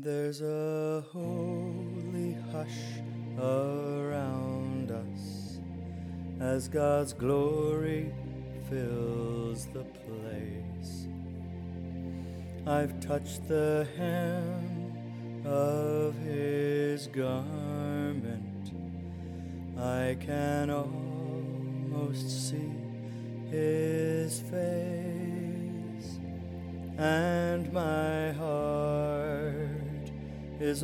There's a holy hush around us as God's glory fills the place. I've touched the hem of his garment. I can almost see his face, and my heart is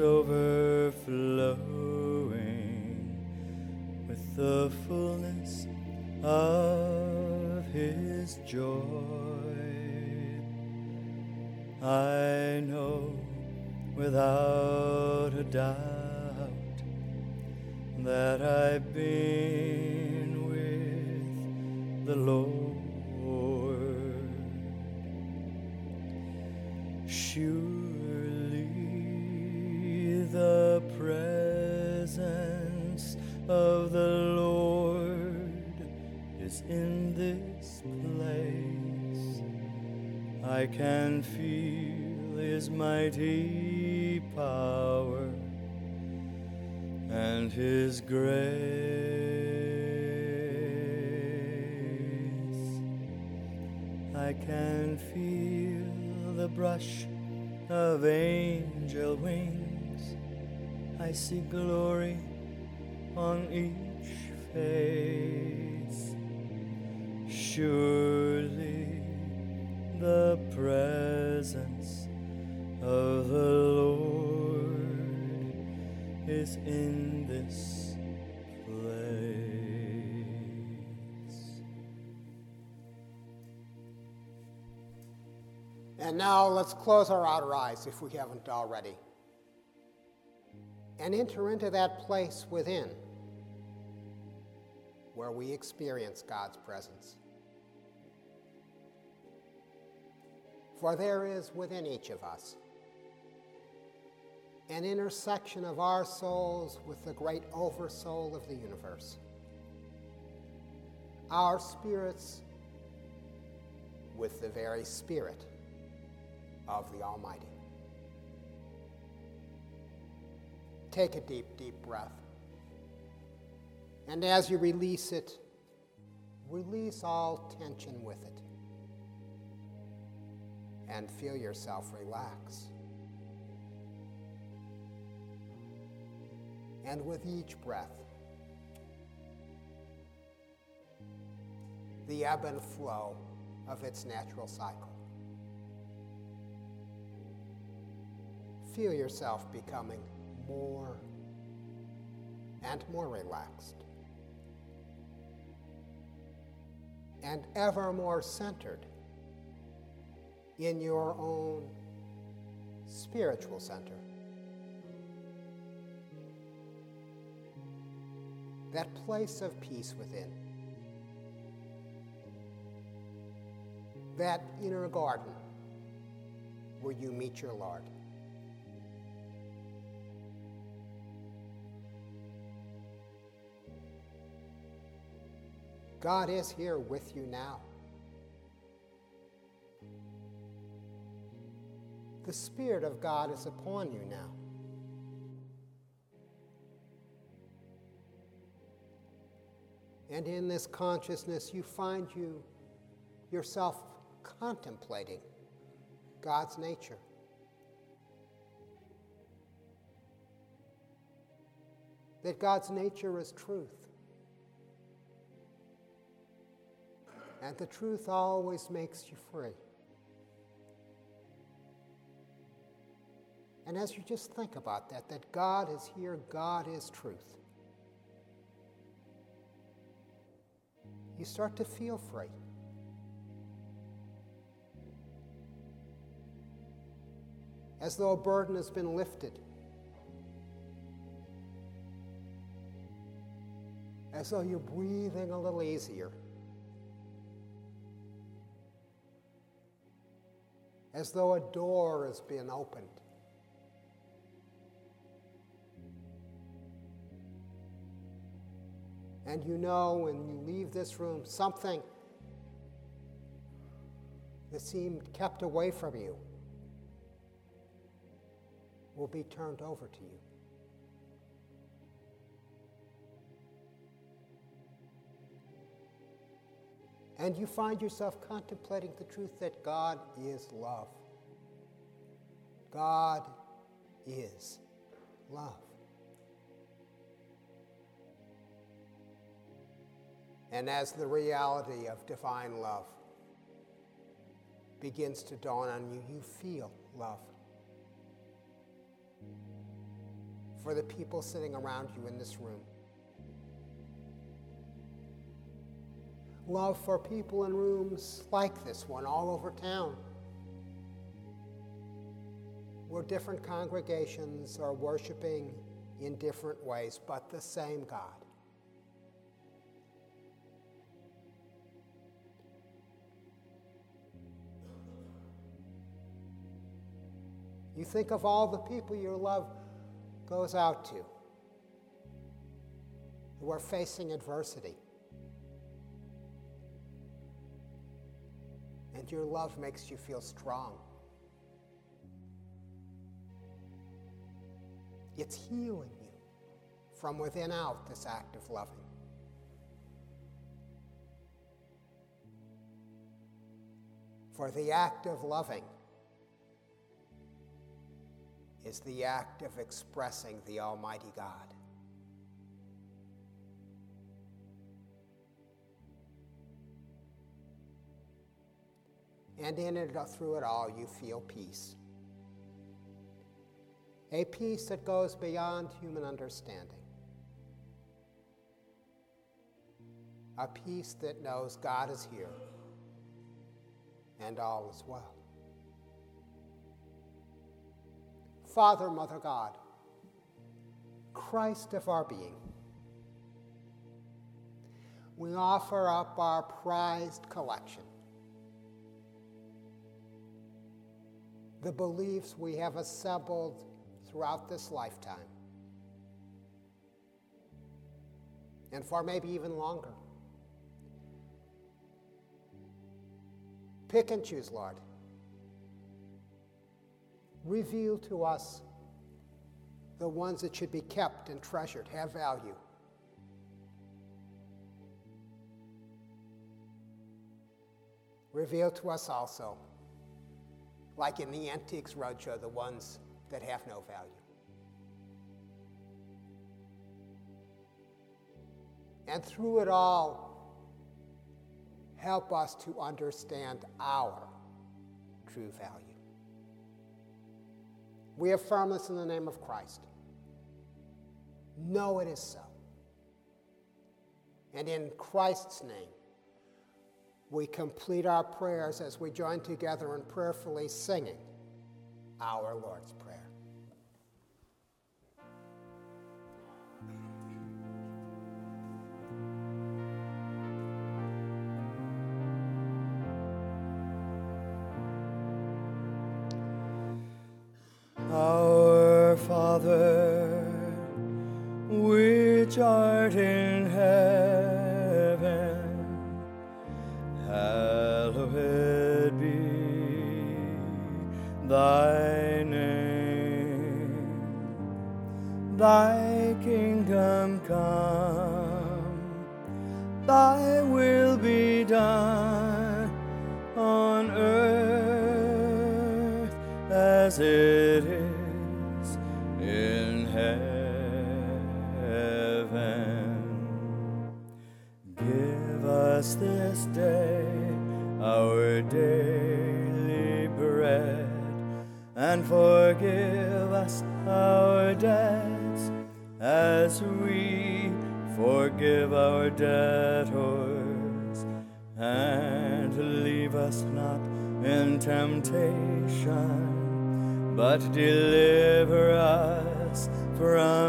overflowing with the fullness of his joy. I know without a doubt that I've been with the Lord. Surely the presence of the Lord is in this place. I can feel his mighty power and his grace. I can feel the brush of angel wings. I see glory on each face. Surely the presence of the Lord is in this place. And now let's close our outer eyes, if we haven't already, and enter into that place within where we experience God's presence. For there is within each of us an intersection of our souls with the great oversoul of the universe. Our spirits with the very Spirit of the Almighty. Take a deep, deep breath. And as you release it, release all tension with it. And feel yourself relax. And with each breath, the ebb and flow of its natural cycle. Feel yourself becoming more and more relaxed, and ever more centered in your own spiritual center. That place of peace within. That inner garden where you meet your Lord. God is here with you now. The Spirit of God is upon you now. And in this consciousness, you find yourself contemplating God's nature. That God's nature is truth. And the truth always makes you free. And as you just think about that God is here, God is truth, you start to feel free. As though a burden has been lifted. As though you're breathing a little easier. As though a door has been opened. And you know when you leave this room, something that seemed kept away from you will be turned over to you. And you find yourself contemplating the truth that God is love. God is love. And as the reality of divine love begins to dawn on you, you feel love for the people sitting around you in this room. Love for people in rooms like this one all over town, where different congregations are worshiping in different ways, but the same God. You think of all the people your love goes out to, who are facing adversity. And your love makes you feel strong. It's healing you from within out, this act of loving. For the act of loving is the act of expressing the Almighty God. And in it, through it all, you feel peace. A peace that goes beyond human understanding. A peace that knows God is here and all is well. Father, Mother God, Christ of our being, we offer up our prized collection, the beliefs we have assembled throughout this lifetime, and for maybe even longer. Pick and choose, Lord. Reveal to us the ones that should be kept and treasured, have value. Reveal to us also, like in the Antiques Roadshow, the ones that have no value. And through it all, help us to understand our true value. We affirm this in the name of Christ. Know it is so. And in Christ's name, we complete our prayers as we join together in prayerfully singing our Lord's Prayer. Our Father, which art in heaven, hallowed be thy name. Thy kingdom come, thy will be done on earth as it is in heaven. Give us this day our daily bread, and forgive us our debts as we forgive our debtors. And leave us not in temptation, but deliver us from